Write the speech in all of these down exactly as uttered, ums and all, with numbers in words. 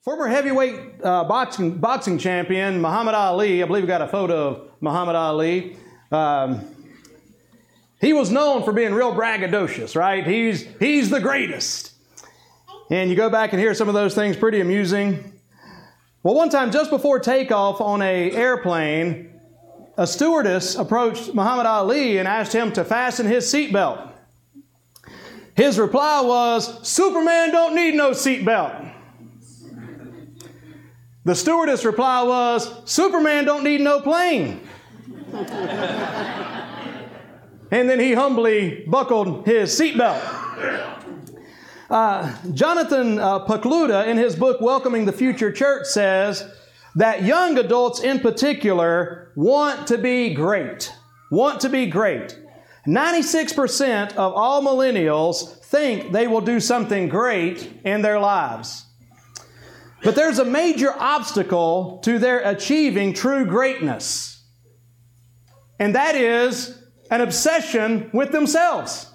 Former heavyweight uh, boxing, boxing champion Muhammad Ali, I believe we got a photo of Muhammad Ali. Um, he was known for being real braggadocious, right? He's, he's the greatest. And you go back and hear some of those things, pretty amusing. Well, one time just before takeoff on an airplane, a stewardess approached Muhammad Ali and asked him to fasten his seatbelt. His reply was, "Superman don't need no seatbelt." The stewardess' reply was, "Superman don't need no plane." And then he humbly buckled his seatbelt. Uh, Jonathan uh, Pokluda, in his book, Welcoming the Future Church, says that young adults in particular want to be great. Want to be great. ninety-six percent of all millennials think they will do something great in their lives. But there's a major obstacle to their achieving true greatness. And that is an obsession with themselves.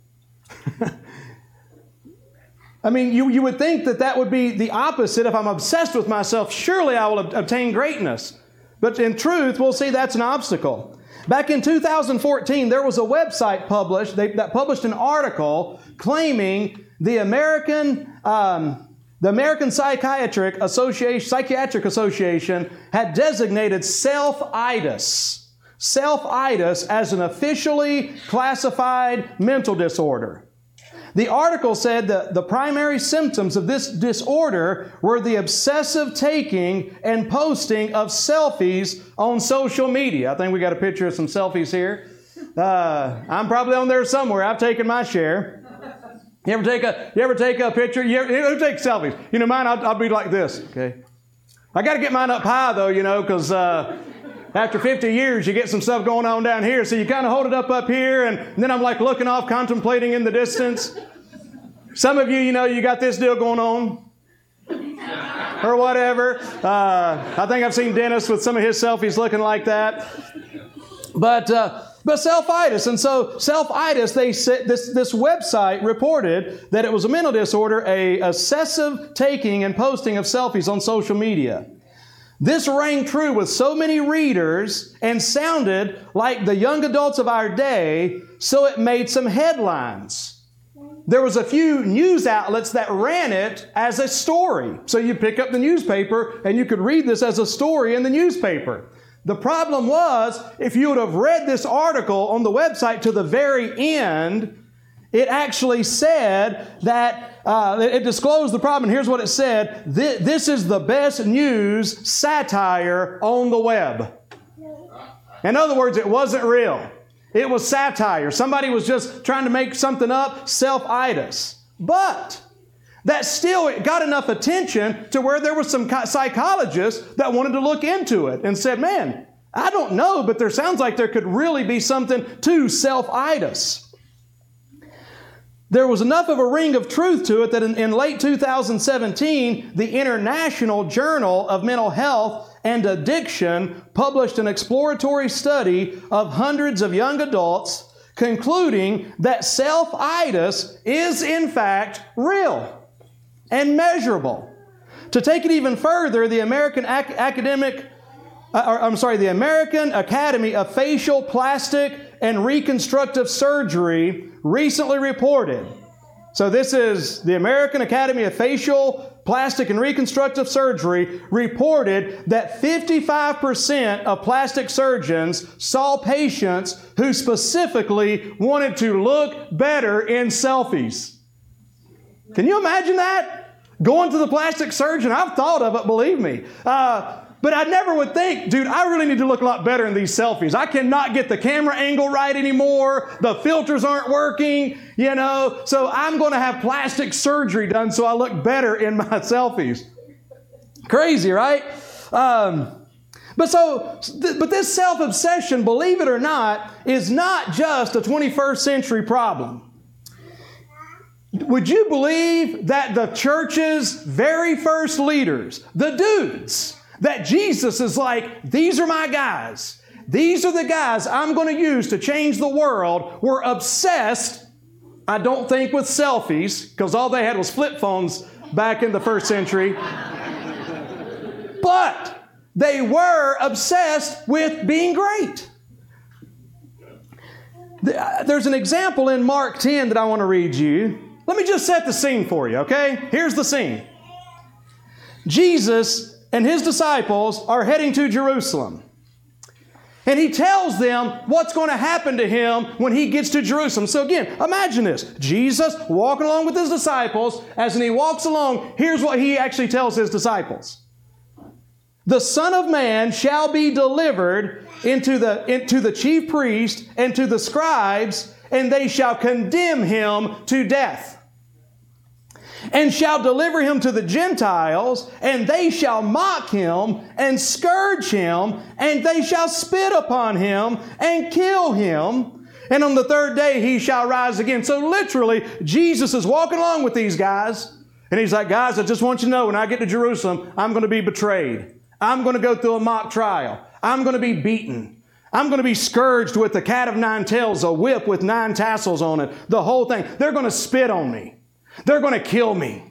I mean, you, you would think that that would be the opposite. If I'm obsessed with myself, surely I will ob- obtain greatness. But in truth, we'll see that's an obstacle. Back in two thousand fourteen, there was a website published they, that published an article claiming the American um, the American Psychiatric Association Psychiatric Association had designated self-itis, self-itis as an officially classified mental disorder. The article said that the primary symptoms of this disorder were the obsessive taking and posting of selfies on social media. I think we got a picture of some selfies here. Uh, I'm probably on there somewhere. I've taken my share. You ever take a you ever take a picture? You ever, you ever take selfies? You know, mine, I'll, I'll be like this. Okay, I got to get mine up high though, you know, because uh, after fifty years, you get some stuff going on down here. So you kind of hold it up up here, and then I'm like looking off, contemplating in the distance. Some of you, you know, you got this deal going on, or whatever. Uh, I think I've seen Dennis with some of his selfies looking like that. But uh, but self-itis, and so self-itis, they said this this website reported that it was a mental disorder, a obsessive taking and posting of selfies on social media. This rang true with so many readers and sounded like the young adults of our day, so it made some headlines. There was a few news outlets that ran it as a story. So you pick up the newspaper and you could read this as a story in the newspaper. The problem was, if you would have read this article on the website to the very end, it actually said that, uh, it disclosed the problem. And here's what it said. This, this is the best news satire on the web. In other words, it wasn't real. It was satire. Somebody was just trying to make something up, self-itis. But that still got enough attention to where there were some psychologists that wanted to look into it and said, man, I don't know, but there sounds like there could really be something to self-itis. There was enough of a ring of truth to it that in, in late two thousand seventeen, the International Journal of Mental Health and Addiction published an exploratory study of hundreds of young adults, concluding that self-itis is in fact real and measurable. To take it even further, the American Ac- Academic, uh, or, I'm sorry, the American Academy of Facial, Plastic, and Reconstructive Surgery recently reported. So this is the American Academy of Facial, Plastic, and Reconstructive Surgery reported that fifty-five percent of plastic surgeons saw patients who specifically wanted to look better in selfies. Can you imagine that? Going to the plastic surgeon, I've thought of it, believe me. Uh, but I never would think, dude, I really need to look a lot better in these selfies. I cannot get the camera angle right anymore. The filters aren't working, you know. So I'm going to have plastic surgery done so I look better in my selfies. Crazy, right? Um, but so, th- but this self-obsession, believe it or not, is not just a twenty-first century problem. Would you believe that the church's very first leaders, the dudes, that Jesus is like, these are my guys. These are the guys I'm going to use to change the world, were obsessed, I don't think with selfies, because all they had was flip phones back in the first century. but they were obsessed with being great. There's an example in Mark ten that I want to read you. Let me just set the scene for you, okay? Here's the scene. Jesus and His disciples are heading to Jerusalem. And He tells them what's going to happen to Him when He gets to Jerusalem. So again, imagine this. Jesus walking along with His disciples. As He walks along, here's what He actually tells His disciples. The Son of Man shall be delivered into the, into the chief priest and to the scribes, and they shall condemn Him to death. And shall deliver Him to the Gentiles, and they shall mock Him, and scourge Him, and they shall spit upon Him, and kill Him. And on the third day He shall rise again. So literally, Jesus is walking along with these guys, and He's like, guys, I just want you to know, when I get to Jerusalem, I'm going to be betrayed. I'm going to go through a mock trial. I'm going to be beaten. I'm going to be scourged with the cat of nine tails, a whip with nine tassels on it, the whole thing. They're going to spit on me. They're going to kill me.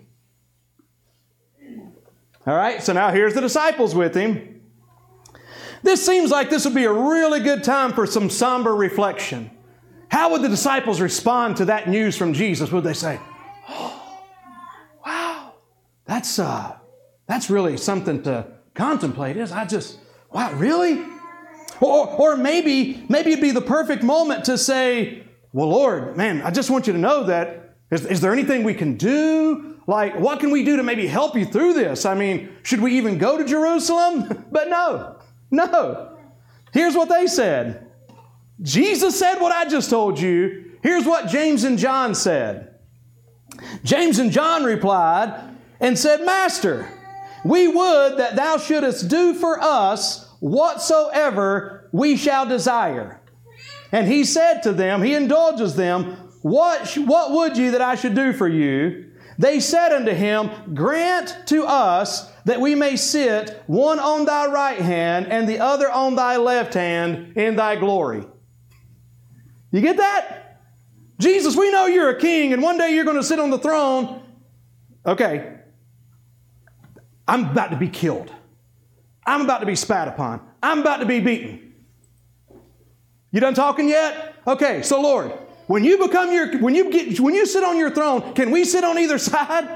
All right, so now here's the disciples with Him. This seems like this would be a really good time for some somber reflection. How would the disciples respond to that news from Jesus? Would they say, oh, wow, that's, uh, that's really something to contemplate. Is I just, wow, really? Or, or maybe, maybe it'd be the perfect moment to say, well, Lord, man, I just want you to know that Is, is there anything we can do? Like, what can we do to maybe help you through this? I mean, should we even go to Jerusalem? But no, no. Here's what they said. Jesus said what I just told you. Here's what James and John said. James and John replied and said, Master, we would that thou shouldest do for us whatsoever we shall desire. And He said to them, He indulges them, What, what would you that I should do for you? They said unto Him, Grant to us that we may sit one on Thy right hand and the other on Thy left hand in Thy glory. You get that? Jesus, we know You're a king and one day You're going to sit on the throne. Okay. I'm about to be killed. I'm about to be spat upon. I'm about to be beaten. You done talking yet? Okay, so Lord, When you become your, when you get, when you sit on your throne, can we sit on either side?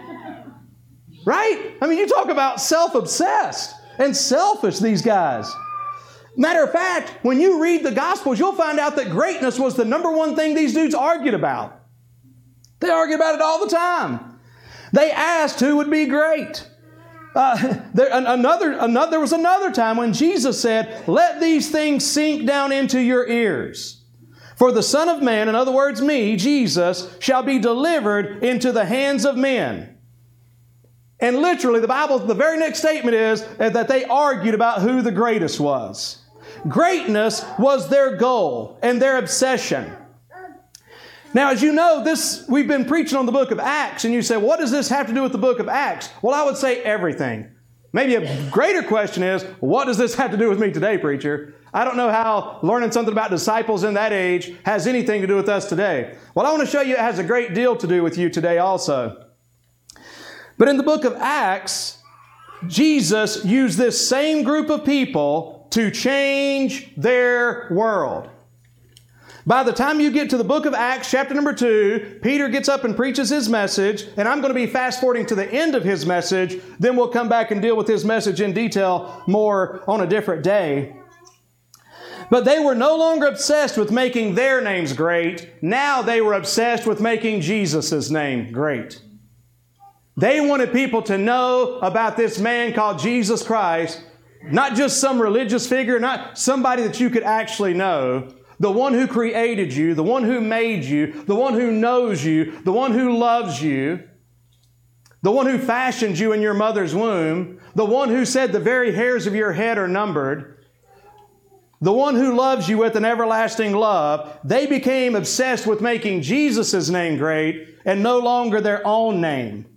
Right? I mean, you talk about self-obsessed and selfish, these guys. Matter of fact, when you read the Gospels, you'll find out that greatness was the number one thing these dudes argued about. They argued about it all the time. They asked who would be great. Uh, there, another, another, there was another time when Jesus said, let these things sink down into your ears. For the Son of Man, in other words, me, Jesus, shall be delivered into the hands of men. And literally, the Bible, the very next statement is that they argued about who the greatest was. Greatness was their goal and their obsession. Now, as you know, this we've been preaching on the book of Acts, and you say, what does this have to do with the book of Acts? Well, I would say everything. Maybe a greater question is, what does this have to do with me today, preacher? I don't know how learning something about disciples in that age has anything to do with us today. Well, I want to show you it has a great deal to do with you today also. But in the book of Acts, Jesus used this same group of people to change their world. By the time you get to the book of Acts, chapter number two, Peter gets up and preaches his message, and I'm going to be fast-forwarding to the end of his message. Then we'll come back and deal with his message in detail more on a different day. But they were no longer obsessed with making their names great. Now they were obsessed with making Jesus' name great. They wanted people to know about this man called Jesus Christ, not just some religious figure, not somebody that you could actually know. The one who created you, the one who made you, the one who knows you, the one who loves you, the one who fashioned you in your mother's womb, the one who said the very hairs of your head are numbered, the one who loves you with an everlasting love. They became obsessed with making Jesus' name great and no longer their own name.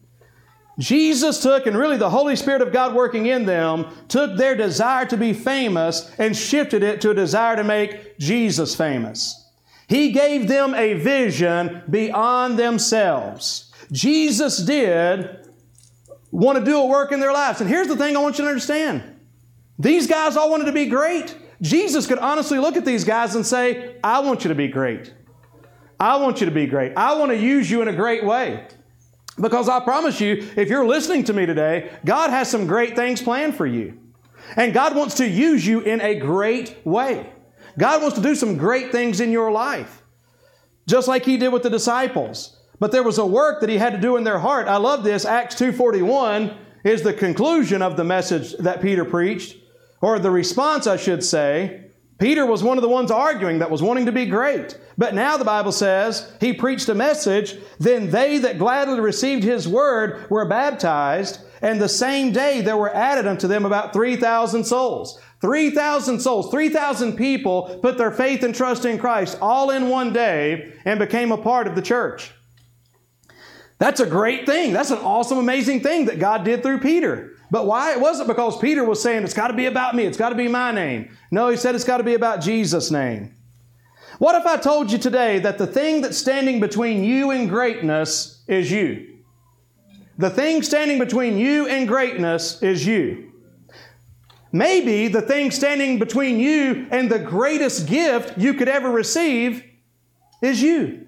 Jesus took, and really the Holy Spirit of God working in them, took their desire to be famous and shifted it to a desire to make Jesus famous. He gave them a vision beyond themselves. Jesus did want to do a work in their lives. And here's the thing I want you to understand. These guys all wanted to be great. Jesus could honestly look at these guys and say, I want you to be great. I want you to be great. I want to use you in a great way. Because I promise you, if you're listening to me today, God has some great things planned for you. And God wants to use you in a great way. God wants to do some great things in your life. Just like He did with the disciples. But there was a work that He had to do in their heart. I love this. Acts two forty-one is the conclusion of the message that Peter preached. Or the response, I should say. Peter was one of the ones arguing that was wanting to be great. But now the Bible says he preached a message. Then they that gladly received His word were baptized. And the same day there were added unto them about three thousand souls. three thousand souls, three thousand people put their faith and trust in Christ all in one day and became a part of the church. That's a great thing. That's an awesome, amazing thing that God did through Peter. But why? It wasn't because Peter was saying, it's got to be about me. It's got to be my name. No, he said it's got to be about Jesus' name. What if I told you today that the thing that's standing between you and greatness is you? The thing standing between you and greatness is you. Maybe the thing standing between you and the greatest gift you could ever receive is you.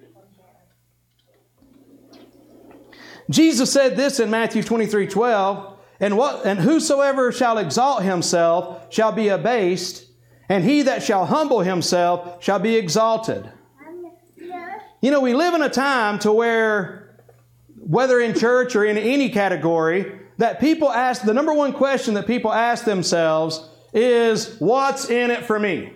Jesus said this in Matthew twenty-three twelve. And what and whosoever shall exalt himself shall be abased, and he that shall humble himself shall be exalted. You know, we live in a time to where, whether in church or in any category, that people ask, the number one question that people ask themselves is, what's in it for me?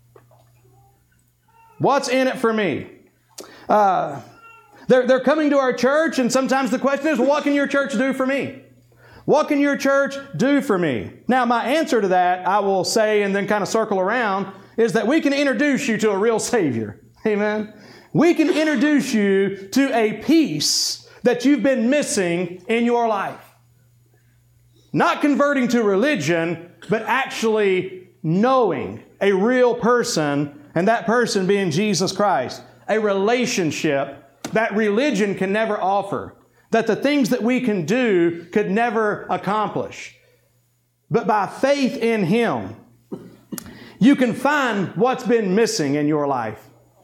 What's in it for me? Uh, they're, they're coming to our church, and sometimes the question is, well, what can your church do for me? What can your church do for me? Now, my answer to that, I will say and then kind of circle around, is that we can introduce you to a real Savior. Amen? We can introduce you to a peace that you've been missing in your life. Not converting to religion, but actually knowing a real person, and that person being Jesus Christ. A relationship that religion can never offer. That the things that we can do could never accomplish. But by faith in Him, you can find what's been missing in your life.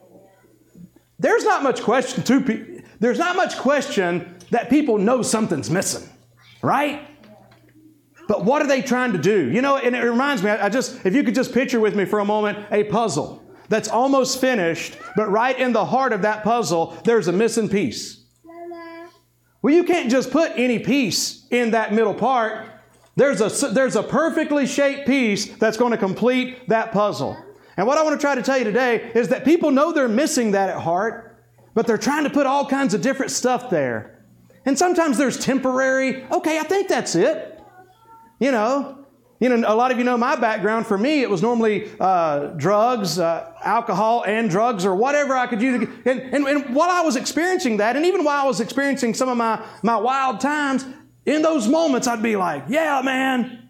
There's not much question to pe- There's not much question that people know something's missing, right? But what are they trying to do? You know, and it reminds me, I just, if you could just picture with me for a moment a puzzle that's almost finished, but right in the heart of that puzzle, there's a missing piece. Well, you can't just put any piece in that middle part. There's a, there's a perfectly shaped piece that's going to complete that puzzle. And what I want to try to tell you today is that people know they're missing that at heart, but they're trying to put all kinds of different stuff there. And sometimes there's temporary, okay, I think that's it. You know, you know, a lot of you know my background. For me, it was normally uh, drugs, uh, alcohol and drugs, or whatever I could use. And, and, and while I was experiencing that, and even while I was experiencing some of my, my wild times, in those moments I'd be like, yeah, man.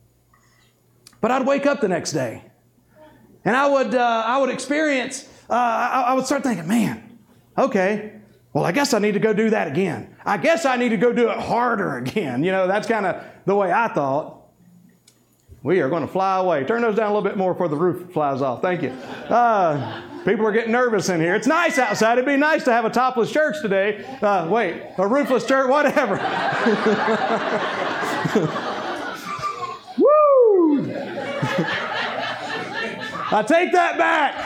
But I'd wake up the next day. And I would, uh, I would experience, uh, I, I would start thinking, man, okay, well, I guess I need to go do that again. I guess I need to go do it harder again. You know, that's kind of the way I thought. We are going to fly away. Turn those down a little bit more before the roof flies off. Thank you. Uh, people are getting nervous in here. It's nice outside. It'd be nice to have a topless church today. Uh, wait, a roofless church, whatever. Woo! I take that back.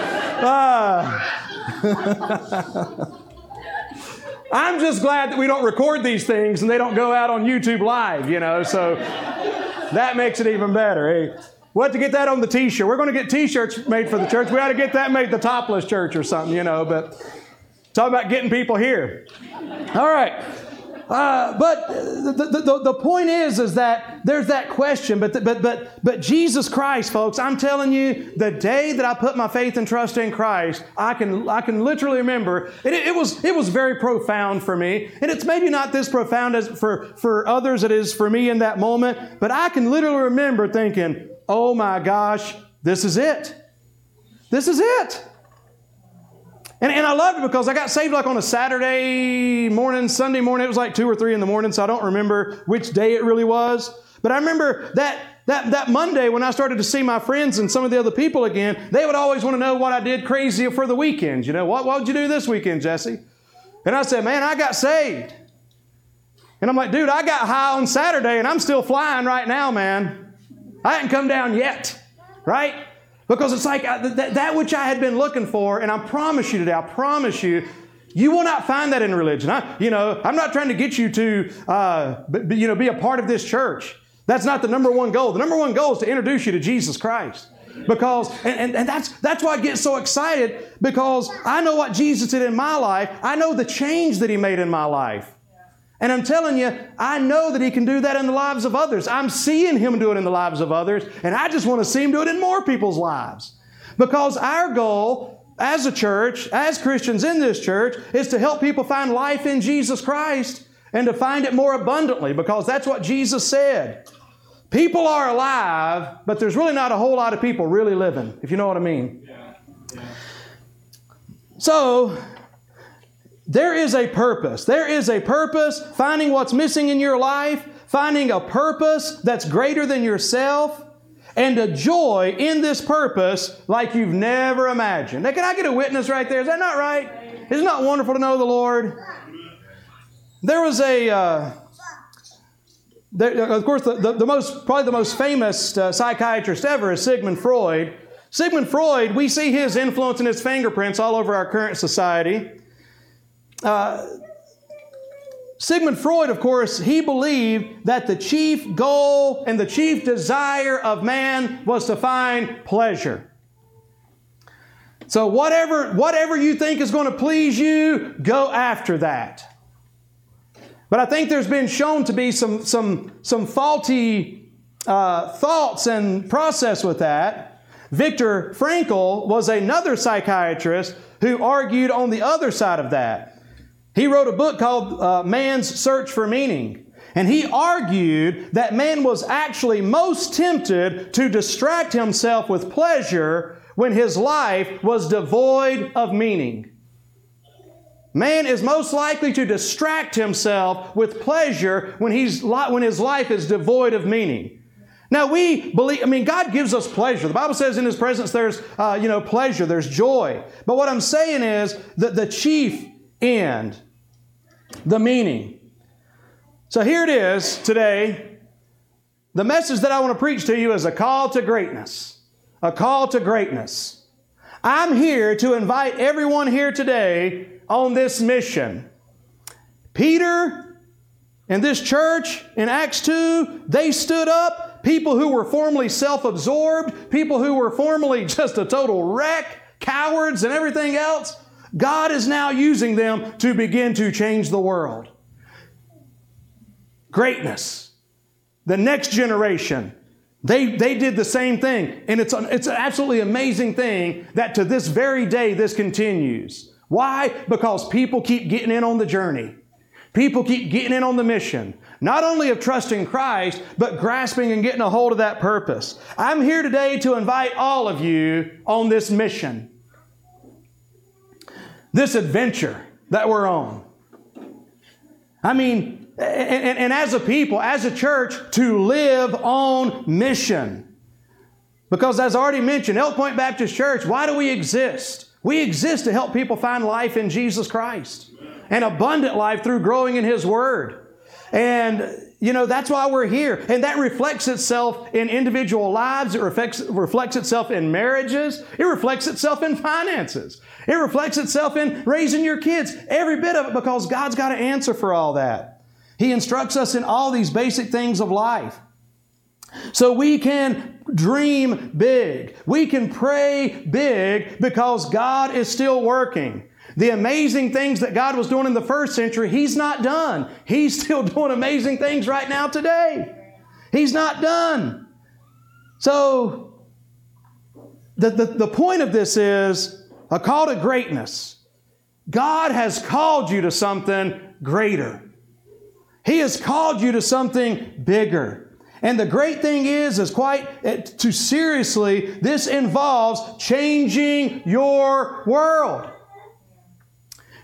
Uh, I'm just glad that we don't record these things and they don't go out on YouTube Live, you know, so that makes it even better. Hey, we'll have to get that on the T-shirt. We're going to get T-shirts made for the church. We ought to get that made the topless church or something, you know, but talk about getting people here. All right. Uh, but the, the, the point is, is that there's that question, but, the, but, but, but Jesus Christ, folks, I'm telling you, the day that I put my faith and trust in Christ, I can, I can literally remember, it, it was, it was very profound for me. And it's maybe not this profound as for, for others it is for me in that moment, but I can literally remember thinking, oh my gosh, this is it. This is it. And, and I loved it because I got saved like on a Saturday morning, Sunday morning. It was like two or three in the morning, so I don't remember which day it really was. But I remember that that that Monday when I started to see my friends and some of the other people again, they would always want to know what I did crazy for the weekends. You know, what, what would you do this weekend, Jesse? And I said, man, I got saved. And I'm like, dude, I got high on Saturday and I'm still flying right now, man. I hadn't come down yet, right? Because it's like that, that which I had been looking for, and I promise you today, I promise you, you will not find that in religion. I, you know, I'm not trying to get you to, uh, be, you know, be a part of this church. That's not the number one goal. The number one goal is to introduce you to Jesus Christ. Because, and, and, and that's, that's why I get so excited, because I know what Jesus did in my life. I know the change that He made in my life. And I'm telling you, I know that He can do that in the lives of others. I'm seeing Him do it in the lives of others, and I just want to see Him do it in more people's lives. Because our goal as a church, as Christians in this church, is to help people find life in Jesus Christ and to find it more abundantly, because that's what Jesus said. People are alive, but there's really not a whole lot of people really living, if you know what I mean. Yeah. Yeah. So, there is a purpose. There is a purpose, finding what's missing in your life, finding a purpose that's greater than yourself, and a joy in this purpose like you've never imagined. Now, can I get a witness right there? Is that not right? Isn't it not wonderful to know the Lord? There was a, uh, there, of course, the, the, the most, probably the most famous uh, psychiatrist ever is Sigmund Freud. Sigmund Freud, we see his influence and his fingerprints all over our current society. Uh, Sigmund Freud, of course, he believed that the chief goal and the chief desire of man was to find pleasure. So whatever, whatever you think is going to please you, go after that. But I think there's been shown to be some, some, some faulty uh, thoughts and process with that. Viktor Frankl was another psychiatrist who argued on the other side of that. He wrote a book called uh, Man's Search for Meaning. And he argued that man was actually most tempted to distract himself with pleasure when his life was devoid of meaning. Man is most likely to distract himself with pleasure when, he's, when his life is devoid of meaning. Now we believe, I mean, God gives us pleasure. The Bible says in His presence there's, uh, you know, pleasure, there's joy. But what I'm saying is that the chief end, the meaning. So here it is today. The message that I want to preach to you is a call to greatness. A call to greatness. I'm here to invite everyone here today on this mission. Peter and this church in Acts two, they stood up. People who were formerly self-absorbed, people who were formerly just a total wreck, cowards and everything else, God is now using them to begin to change the world. Greatness. The next generation, they, they did the same thing. And it's an, it's an absolutely amazing thing that to this very day this continues. Why? Because people keep getting in on the journey. People keep getting in on the mission. Not only of trusting Christ, but grasping and getting a hold of that purpose. I'm here today to invite all of you on this mission. This adventure that we're on. I mean, and, and, and as a people, as a church, to live on mission. Because as I already mentioned, Elk Point Baptist Church, why do we exist? We exist to help people find life in Jesus Christ. An abundant life through growing in His Word. And, you know, that's why we're here. And that reflects itself in individual lives. It reflects, reflects itself in marriages. It reflects itself in finances. It reflects itself in raising your kids. Every bit of it, because God's got an answer for all that. He instructs us in all these basic things of life. So we can dream big. We can pray big because God is still working. The amazing things that God was doing in the first century, He's not done. He's still doing amazing things right now today. He's not done. So, the, the, the point of this is a call to greatness. God has called you to something greater. He has called you to something bigger. And the great thing is, is quite to seriously, this involves changing your world.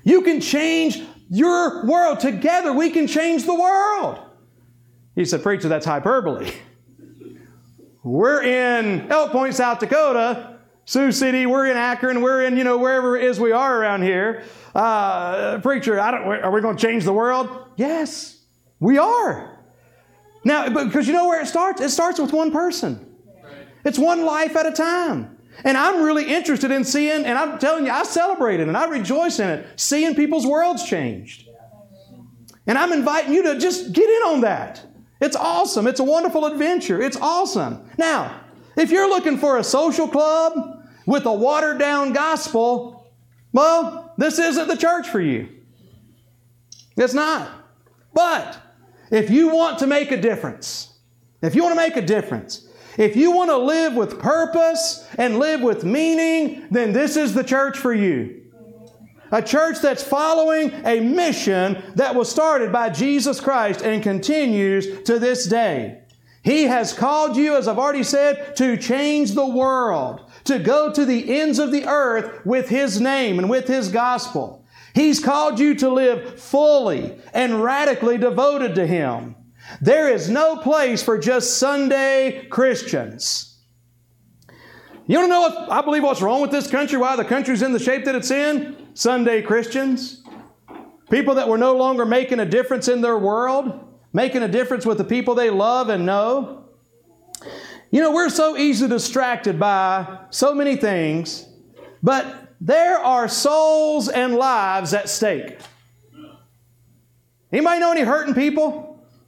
You can change your world. Together we can change the world. He said, preacher, that's hyperbole. We're in Elk Point, South Dakota, Sioux City, we're in Akron, we're in, you know, wherever it is we are around here. Uh, preacher, I don't, are we going to change the world? Yes, we are. Now, because you know where it starts? It starts with one person. It's one life at a time. And I'm really interested in seeing, and I'm telling you, I celebrate it and I rejoice in it, seeing people's worlds changed. And I'm inviting you to just get in on that. It's awesome. It's a wonderful adventure. It's awesome. Now, if you're looking for a social club with a watered-down gospel, well, this isn't the church for you. It's not. But if you want to make a difference, if you want to make a difference, if you want to live with purpose and live with meaning, then this is the church for you. A church that's following a mission that was started by Jesus Christ and continues to this day. He has called you, as I've already said, to change the world, to go to the ends of the earth with His name and with His gospel. He's called you to live fully and radically devoted to Him. There is no place for just Sunday Christians. You want to know what I believe what's wrong with this country, why the country's in the shape that it's in? Sunday Christians. People that were no longer making a difference in their world, making a difference with the people they love and know. You know, we're so easily distracted by so many things, but there are souls and lives at stake. Anybody know any hurting people?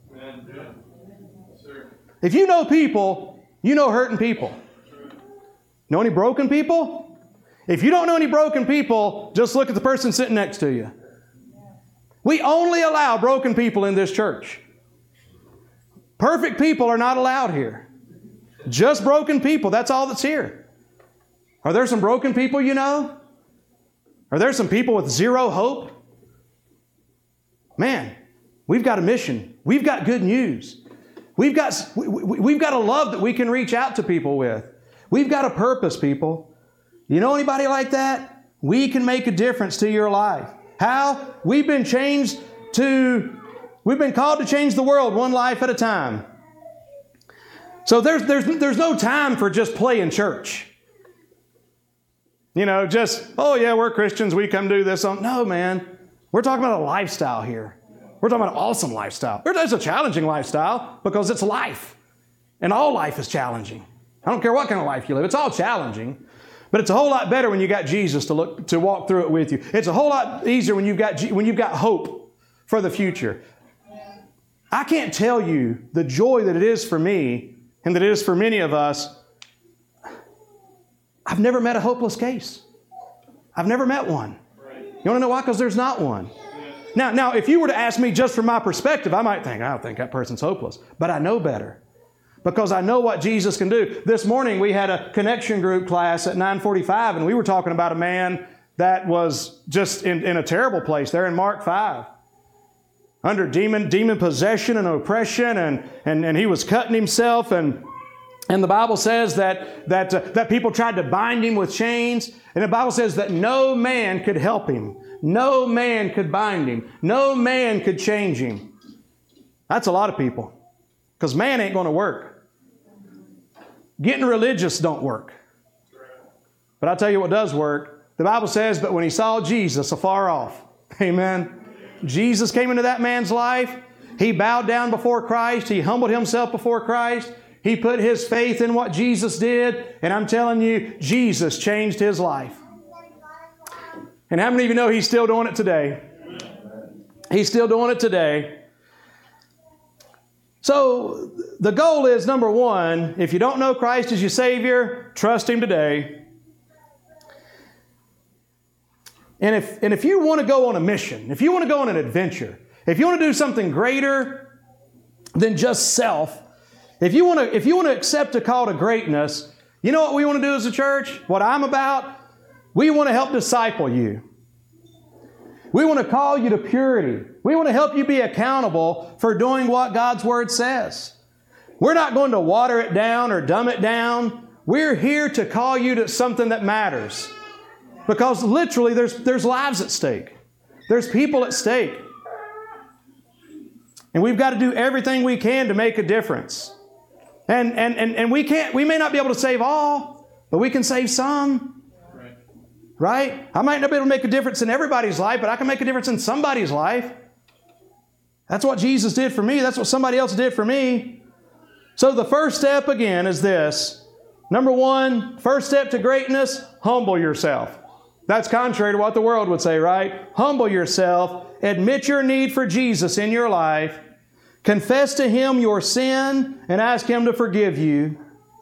If you know people, you know hurting people. Know any broken people? If you don't know any broken people, just look at the person sitting next to you. We only allow broken people in this church. Perfect people are not allowed here. Just broken people, that's all that's here. Are there some broken people you know? Are there some people with zero hope? Man, we've got a mission. We've got good news. We've got, we, we, we've got a love that we can reach out to people with. We've got a purpose, people. You know anybody like that? We can make a difference to your life. How? We've been changed to, we've been called to change the world one life at a time. So there's, there's, there's no time for just playing church. You know, just, oh yeah, we're Christians, we come do this. No, man. We're talking about a lifestyle here. We're talking about an awesome lifestyle. It's a challenging lifestyle because it's life. And all life is challenging. I don't care what kind of life you live. It's all challenging. But it's a whole lot better when you got Jesus to look to walk through it with you. It's a whole lot easier when you've got when you've got hope for the future. I can't tell you the joy that it is for me and that it is for many of us. I've never met a hopeless case. I've never met one. You want to know why? Because there's not one. Now, now, if you were to ask me just from my perspective, I might think, I don't think that person's hopeless. But I know better. Because I know what Jesus can do. This morning we had a connection group class at nine forty-five, and we were talking about a man that was just in, in a terrible place there in Mark five. Under demon, demon possession and oppression, and, and, and he was cutting himself, and, and the Bible says that, that, uh, that people tried to bind him with chains, and the Bible says that no man could help him. No man could bind him. No man could change him. That's a lot of people. Because man ain't going to work. Getting religious don't work. But I'll tell you what does work. The Bible says, but when he saw Jesus afar off, amen, Jesus came into that man's life. He bowed down before Christ. He humbled himself before Christ. He put his faith in what Jesus did. And I'm telling you, Jesus changed his life. And how many of you know He's still doing it today? He's still doing it today. So the goal is, number one, if you don't know Christ as your Savior, trust Him today. And if, and if you want to go on a mission, if you want to go on an adventure, if you want to do something greater than just self, if you want to, if you want to accept a call to greatness, you know what we want to do as a church? What I'm about? We want to help disciple you. We want to call you to purity. We want to help you be accountable for doing what God's Word says. We're not going to water it down or dumb it down. We're here to call you to something that matters. Because literally there's, there's lives at stake. There's people at stake. And we've got to do everything we can to make a difference. And, and, and, and we can't, we may not be able to save all, but we can save some. Right. Right? I might not be able to make a difference in everybody's life, but I can make a difference in somebody's life. That's what Jesus did for me. That's what somebody else did for me. So the first step again is this. Number one, first step to greatness, humble yourself. That's contrary to what the world would say, right? Humble yourself. Admit your need for Jesus in your life. Confess to Him your sin and ask Him to forgive you.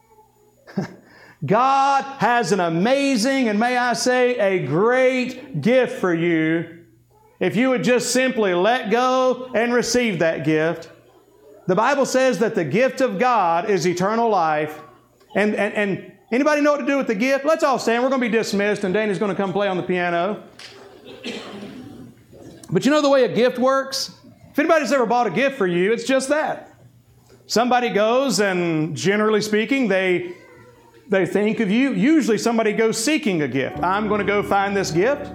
God has an amazing, and may I say, a great gift for you if you would just simply let go and receive that gift. The Bible says that the gift of God is eternal life. And, and, and anybody know what to do with the gift? Let's all stand. We're going to be dismissed, and Danny's going to come play on the piano. But you know the way a gift works? If anybody's ever bought a gift for you, it's just that. Somebody goes, and generally speaking, they, they think of you. Usually somebody goes seeking a gift. I'm going to go find this gift.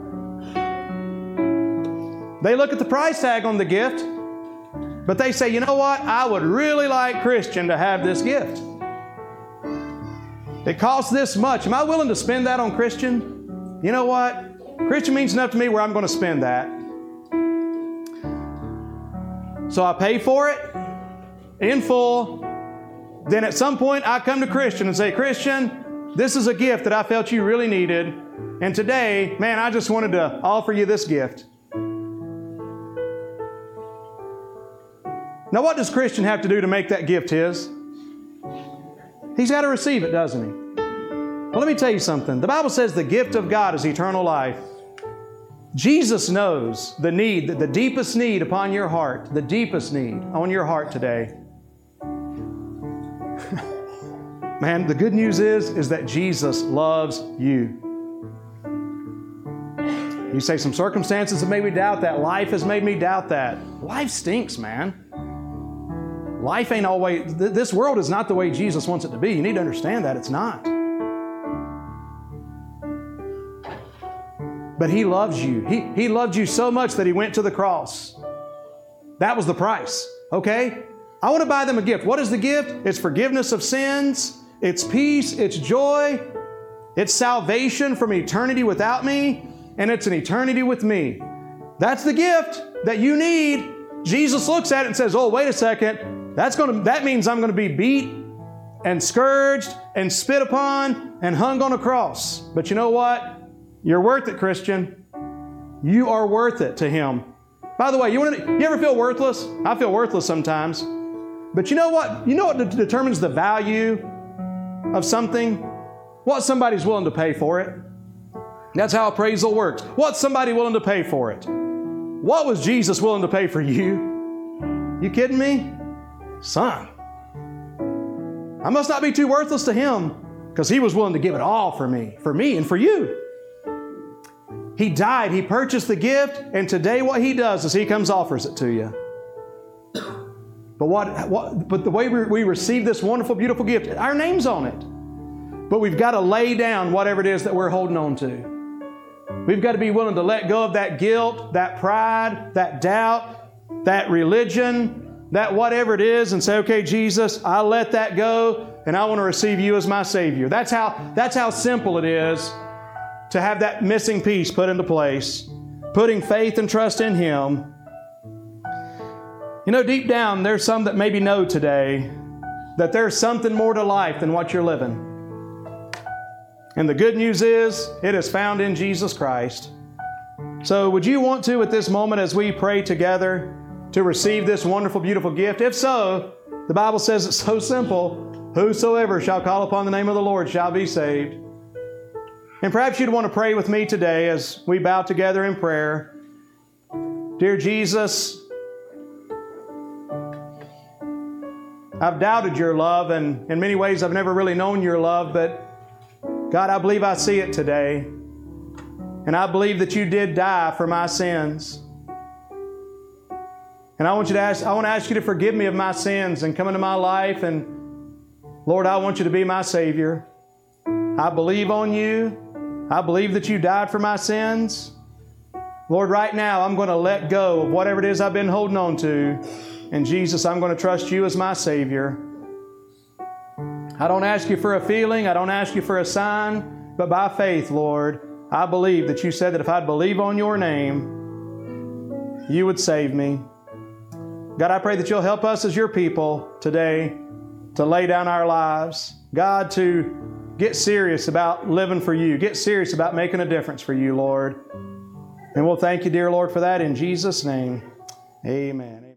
They look at the price tag on the gift, but they say, you know what? I would really like Christian to have this gift. It costs this much. Am I willing to spend that on Christian? You know what? Christian means enough to me where I'm going to spend that. So I pay for it in full. Then at some point I come to Christian and say, Christian, this is a gift that I felt you really needed. And today, man, I just wanted to offer you this gift. Now, what does Christian have to do to make that gift his? He's got to receive it, doesn't he? Well, let me tell you something. The Bible says the gift of God is eternal life. Jesus knows the need, the deepest need upon your heart, the deepest need on your heart today. Man, the good news is, is that Jesus loves you. You say some circumstances have made me doubt that. Life has made me doubt that. Life stinks, man. Life ain't always, th- this world is not the way Jesus wants it to be. You need to understand that. It's not. But He loves you. He, he loved you so much that He went to the cross. That was the price. Okay? I want to buy them a gift. What is the gift? It's forgiveness of sins. It's peace. It's joy. It's salvation from eternity without me. And it's an eternity with me. That's the gift that you need. Jesus looks at it and says, oh, wait a second. That's going to, that means I'm going to be beat and scourged and spit upon and hung on a cross. But you know what? You're worth it, Christian. You are worth it to Him. By the way, you, want to, you ever feel worthless? I feel worthless sometimes. But you know what? You know what de- determines the value of something? What somebody's willing to pay for it. That's how appraisal works. What's somebody willing to pay for it? What was Jesus willing to pay for you? You kidding me? Son, I must not be too worthless to Him because He was willing to give it all for me, for me and for you. He died, He purchased the gift, and today what He does is He comes offers it to you. But what? what but the way we, we receive this wonderful, beautiful gift, our name's on it. But we've got to lay down whatever it is that we're holding on to. We've got to be willing to let go of that guilt, that pride, that doubt, that religion, that whatever it is, and say, okay, Jesus, I let that go, and I want to receive You as my Savior. That's how, that's how simple it is to have that missing piece put into place, putting faith and trust in Him. You know, deep down, there's some that maybe know today that there's something more to life than what you're living. And the good news is, it is found in Jesus Christ. So would you want to, at this moment, as we pray together, to receive this wonderful, beautiful gift? If so, the Bible says it's so simple. Whosoever shall call upon the name of the Lord shall be saved. And perhaps you'd want to pray with me today as we bow together in prayer. Dear Jesus, I've doubted Your love, and in many ways I've never really known Your love, but God, I believe I see it today. And I believe that You did die for my sins. And I want you to ask, I want to ask You to forgive me of my sins and come into my life. And Lord, I want You to be my Savior. I believe on You. I believe that You died for my sins. Lord, right now I'm going to let go of whatever it is I've been holding on to. And Jesus, I'm going to trust You as my Savior. I don't ask You for a feeling. I don't ask You for a sign. But by faith, Lord, I believe that You said that if I'd believe on Your name, You would save me. God, I pray that You'll help us as Your people today to lay down our lives. God, to get serious about living for You. Get serious about making a difference for You, Lord. And we'll thank You, dear Lord, for that in Jesus' name. Amen.